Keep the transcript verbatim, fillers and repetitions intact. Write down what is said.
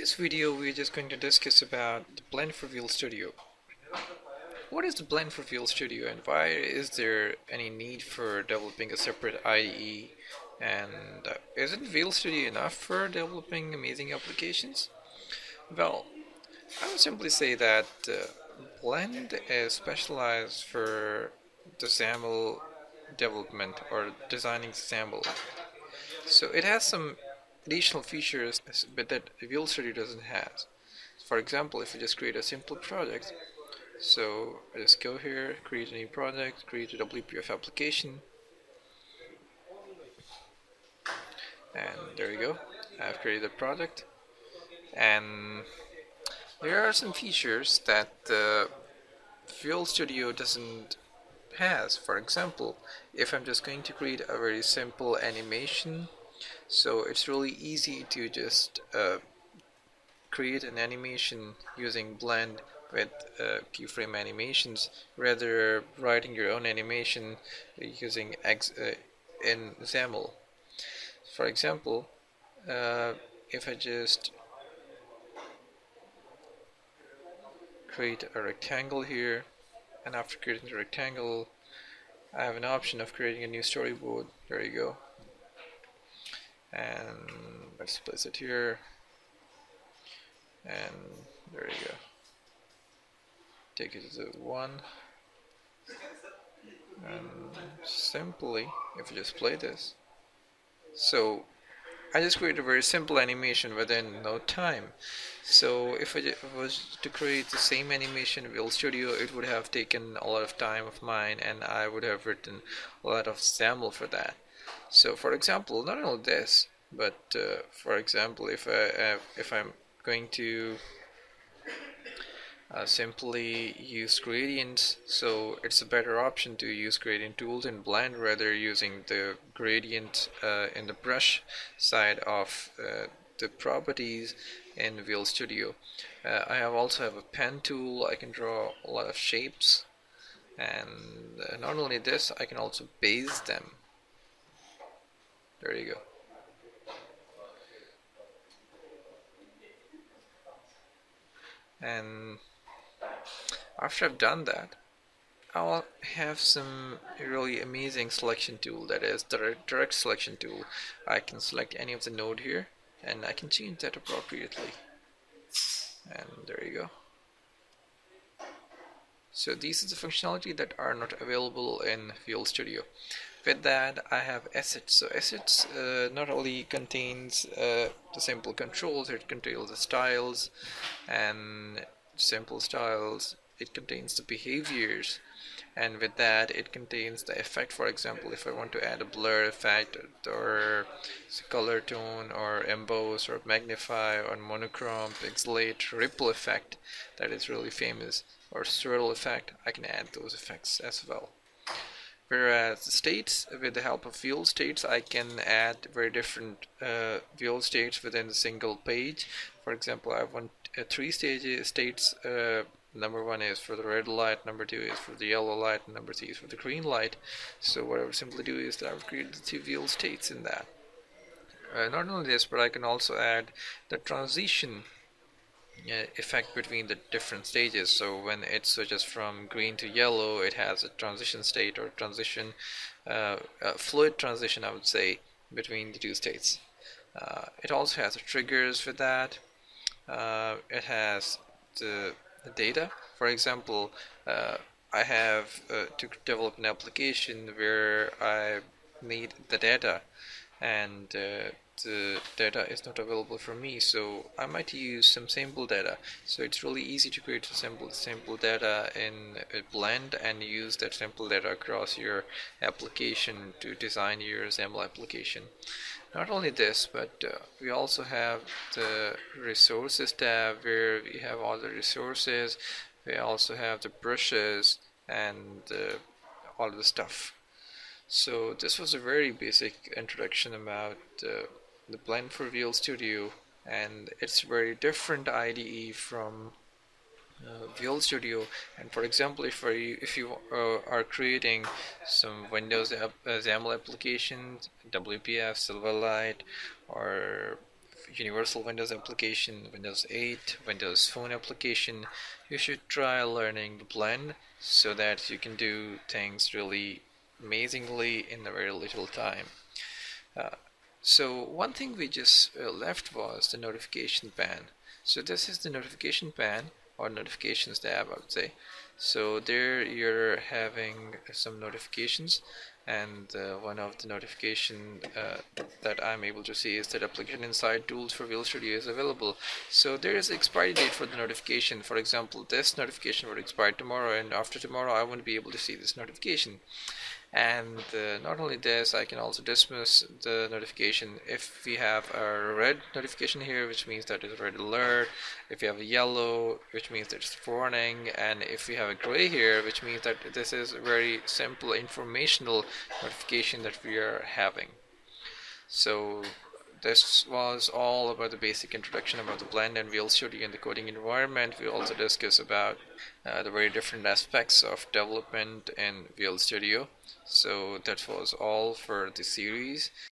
this video, we're just going to discuss about the Blend for Visual Studio. What is the Blend for Visual Studio, and why is there any need for developing a separate I D E? And uh, isn't Visual Studio enough for developing amazing applications? Well, I would simply say that uh, Blend is specialized for the XAML development or designing XAML. So it has some additional features but that Visual Studio doesn't have. For example, if you just create a simple project, so I just go here, create a new project, create a W P F application, and there you go. I've created a project, and there are some features that uh, Visual Studio doesn't has. For example, if I'm just going to create a very simple animation, so it's really easy to just uh, create an animation using Blend with uh, keyframe animations, rather writing your own animation using X, uh, in XAML. For example, uh, if I just create a rectangle here, and after creating the rectangle, I have an option of creating a new storyboard. There you go. And let's place it here. And there you go. Take it to one. And simply, if you just play this. So I just created a very simple animation within no time. So if I was to create the same animation in Visual Studio, it would have taken a lot of time of mine, and I would have written a lot of XAML for that. So for example, not only this, but uh, for example, if I uh, if I'm going to uh, simply use gradients, so it's a better option to use gradient tools in Blend rather using the gradient uh, in the brush side of uh, the properties in Visual Studio. Uh, I have also have a pen tool. I can draw a lot of shapes, and uh, not only this, I can also base them. There you go. And after I've done that, I'll have some really amazing selection tool, that is direct, direct selection tool. I can select any of the node here, and I can change that appropriately. And there you go. So these are the functionality that are not available in Visual Studio. With that, I have assets. So assets uh, not only contains uh, the simple controls, it contains the styles and simple styles. It contains the behaviors, and with that, it contains the effect. For example, if I want to add a blur effect or color tone or emboss or magnify or monochrome, pixelate, ripple effect, that is really famous, or swirl effect, I can add those effects as well. Whereas the states, with the help of Visual States, I can add very different uh, Visual States within a single page. For example, I want uh, three stages states. Uh, number one is for the red light, number two is for the yellow light, and number three is for the green light. So what I would simply do is that I would create the two Visual States in that. Uh, not only this, but I can also add the transition Uh, effect between the different stages. So when it switches from green to yellow, it has a transition state or transition, uh, uh, fluid transition, I would say, between the two states. Uh, it also has triggers for that. Uh, it has the, the data. For example, uh, I have uh, to develop an application where I need the data, and uh, the data is not available for me, so I might use some sample data. So it's really easy to create a sample sample data in a Blend and use that sample data across your application to design your XAML application. Not only this, but uh, we also have the resources tab where we have all the resources. We also have the brushes and uh, all the stuff. So this was a very basic introduction about uh, the Blend for Visual Studio, and it's very different I D E from uh, Visual Studio. And for example, if you if you uh, are creating some Windows app, uh, XAML applications, W P F, Silverlight, or Universal Windows application, Windows eight, Windows Phone application, you should try learning the blend so that you can do things really amazingly in a very little time. Uh, so one thing we just uh, left was the notification pane. So this is the notification pane or notifications tab, I would say. So there you're having some notifications, and uh, one of the notification uh, that I'm able to see is that application inside tools for Visual Studio is available. So there is expiry date for the notification. For example, this notification would expire tomorrow, and after tomorrow I won't be able to see this notification. And uh, not only this, I can also dismiss the notification if we have a red notification here, which means that it's a red alert, if you have a yellow, which means that it's warning, and if we have a gray here, which means that this is a very simple informational notification that we are having. So this was all about the basic introduction about the blend and Visual Studio and the coding environment. We also discuss about uh, the very different aspects of development in Visual Studio. So that was all for the series.